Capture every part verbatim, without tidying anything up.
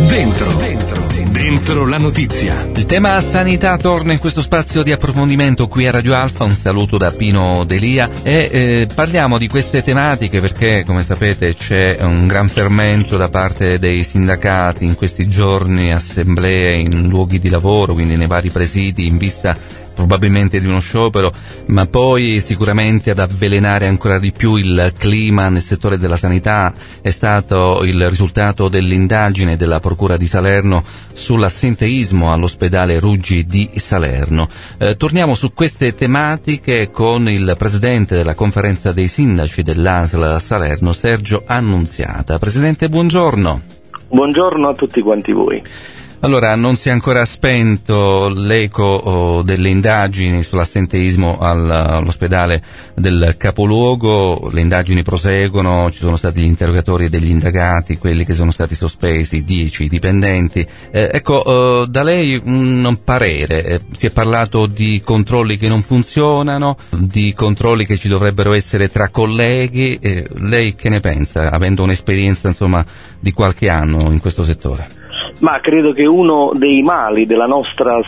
Dentro, dentro, dentro la notizia. Il tema sanità torna in questo spazio di approfondimento qui a Radio Alfa. Un saluto da Pino Delia e eh, parliamo di queste tematiche perché, come sapete, c'è un gran fermento da parte dei sindacati in questi giorni, assemblee in luoghi di lavoro, quindi nei vari presidi, in vista probabilmente di uno sciopero, ma poi sicuramente ad avvelenare ancora di più il clima nel settore della sanità è stato il risultato dell'indagine della Procura di Salerno sull'assenteismo all'ospedale Ruggi di Salerno. Eh, torniamo su queste tematiche con il presidente della conferenza dei sindaci dell'A S L Salerno, Sergio Annunziata. Presidente, buongiorno. Buongiorno a tutti quanti voi. Allora, non si è ancora spento l'eco oh, delle indagini sull'assenteismo al, all'ospedale del capoluogo, le indagini proseguono, ci sono stati gli interrogatori degli indagati, quelli che sono stati sospesi, dieci dipendenti. Eh, ecco, eh, da lei un parere, eh, si è parlato di controlli che non funzionano, di controlli che ci dovrebbero essere tra colleghi, eh, lei che ne pensa, avendo un'esperienza insomma di qualche anno in questo settore? Ma credo che uno dei mali della nostra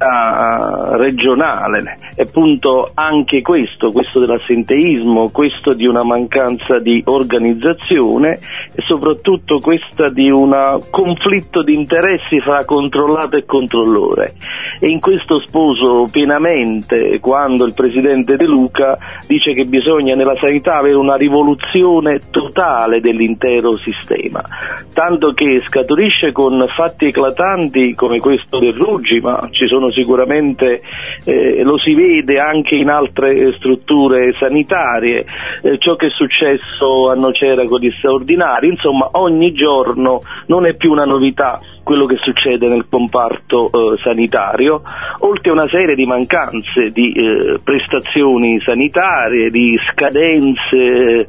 sanità regionale è appunto anche questo, questo dell'assenteismo, questo di una mancanza di organizzazione e soprattutto questa di un conflitto di interessi fra controllato e controllore. E in questo sposo pienamente quando il presidente De Luca dice che bisogna nella sanità avere una rivoluzione totale dell'intero sistema, tanto che scaturisce con fatti eclatanti come questo del Ruggi, ma ci sono sicuramente, eh, lo si vede anche in altre strutture sanitarie, eh, ciò che è successo a Nocera con gli straordinari, insomma ogni giorno non è più una novità quello che succede nel comparto eh, sanitario, oltre a una serie di mancanze di eh, prestazioni sanitarie, di scadenze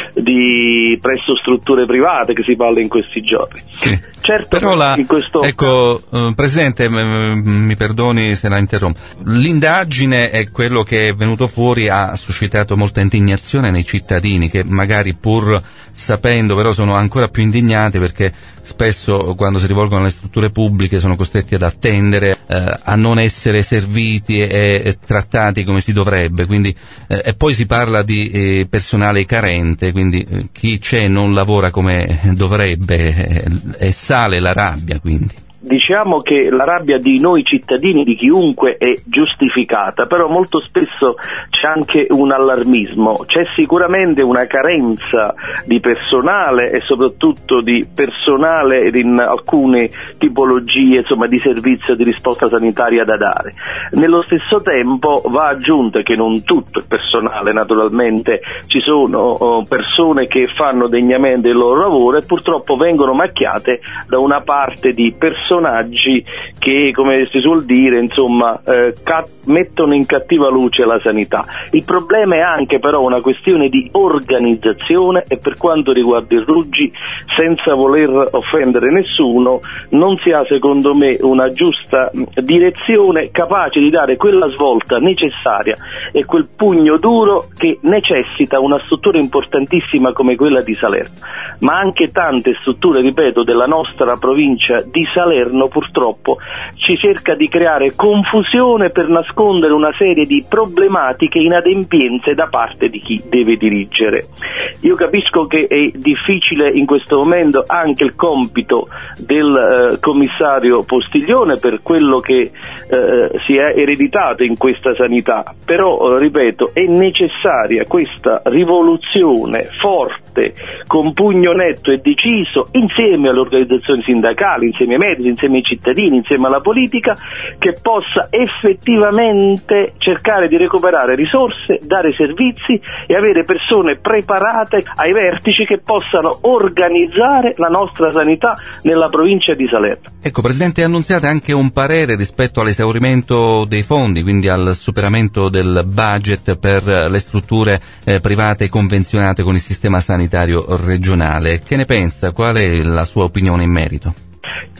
di presso strutture private che si parla in questi giorni. Sì. Certo, però la, in questo ecco, eh, Presidente, m- mi perdoni se la interrompo, l'indagine è quello che è venuto fuori, ha suscitato molta indignazione nei cittadini che magari pur sapendo però sono ancora più indignati perché spesso quando si rivolgono alle strutture pubbliche sono costretti ad attendere, eh, a non essere serviti e, e trattati come si dovrebbe, quindi eh, e poi si parla di eh, personale carente, quindi eh, chi c'è non lavora come dovrebbe eh, e sale la rabbia, quindi. Diciamo che la rabbia di noi cittadini, di chiunque, è giustificata, però molto spesso c'è anche un allarmismo, c'è sicuramente una carenza di personale e soprattutto di personale in alcune tipologie, insomma, di servizio di risposta sanitaria da dare. Nello stesso tempo va aggiunto che non tutto il personale, naturalmente ci sono persone che fanno degnamente il loro lavoro e purtroppo vengono macchiate da una parte di persone personaggi che, come si suol dire, insomma, eh, ca- mettono in cattiva luce la sanità. Il problema è anche però una questione di organizzazione e per quanto riguarda il Ruggi, senza voler offendere nessuno, non si ha secondo me una giusta direzione capace di dare quella svolta necessaria e quel pugno duro che necessita una struttura importantissima come quella di Salerno, ma anche tante strutture, ripeto, della nostra provincia di Salerno purtroppo ci cerca di creare confusione per nascondere una serie di problematiche inadempienze da parte di chi deve dirigere. Io capisco che è difficile in questo momento anche il compito del eh, commissario Postiglione per quello che eh, si è ereditato in questa sanità, però eh, ripeto, è necessaria questa rivoluzione forte, con pugno netto e deciso, insieme alle organizzazioni sindacali, insieme ai medici, insieme ai cittadini, insieme alla politica, che possa effettivamente cercare di recuperare risorse, dare servizi e avere persone preparate ai vertici che possano organizzare la nostra sanità nella provincia di Salerno. Ecco, Presidente, annunziate anche un parere rispetto all'esaurimento dei fondi, quindi al superamento del budget per le strutture eh, private convenzionate con il sistema sanitario regionale. Che ne pensa? Qual è la sua opinione in merito?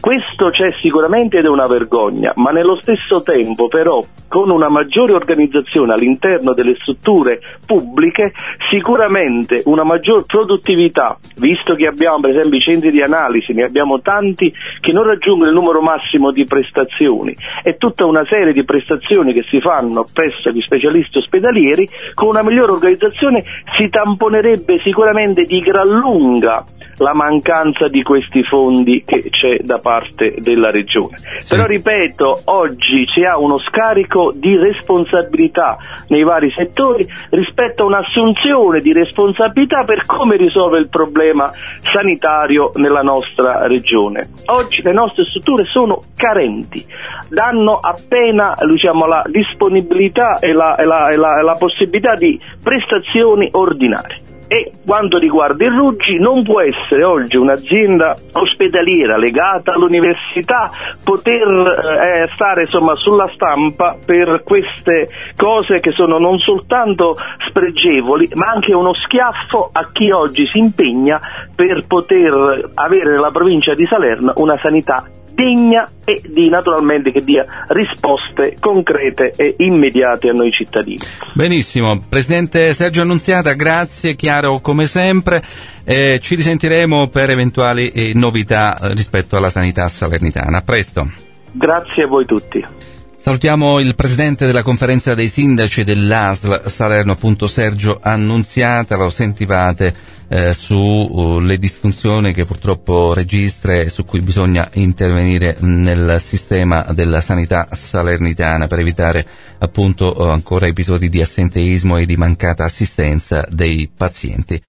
Questo c'è sicuramente ed è una vergogna, ma nello stesso tempo però con una maggiore organizzazione all'interno delle strutture pubbliche sicuramente una maggior produttività, visto che abbiamo per esempio i centri di analisi, ne abbiamo tanti che non raggiungono il numero massimo di prestazioni, e tutta una serie di prestazioni che si fanno presso gli specialisti ospedalieri. Con una migliore organizzazione si tamponerebbe sicuramente di gran lunga la mancanza di questi fondi che c'è da parte della Regione. Sì. Però ripeto, oggi si ha uno scarico di responsabilità nei vari settori rispetto a un'assunzione di responsabilità per come risolve il problema sanitario nella nostra Regione. Oggi le nostre strutture sono carenti, danno appena diciamo, la disponibilità e la, e, la, e, la, e la possibilità di prestazioni ordinarie. E quanto riguarda il Ruggi, non può essere oggi un'azienda ospedaliera legata all'università poter eh, stare insomma sulla stampa per queste cose che sono non soltanto spregevoli ma anche uno schiaffo a chi oggi si impegna per poter avere nella provincia di Salerno una sanità degna e di naturalmente che dia risposte concrete e immediate a noi cittadini. Benissimo, Presidente Sergio Annunziata, grazie, chiaro come sempre, eh, ci risentiremo per eventuali eh, novità rispetto alla sanità salernitana. A presto. Grazie a voi tutti. Salutiamo il Presidente della Conferenza dei Sindaci dell'A S L Salerno, appunto Sergio Annunziata, lo sentivate eh, sulle uh, disfunzioni che purtroppo registra e su cui bisogna intervenire nel sistema della sanità salernitana per evitare appunto uh, ancora episodi di assenteismo e di mancata assistenza dei pazienti.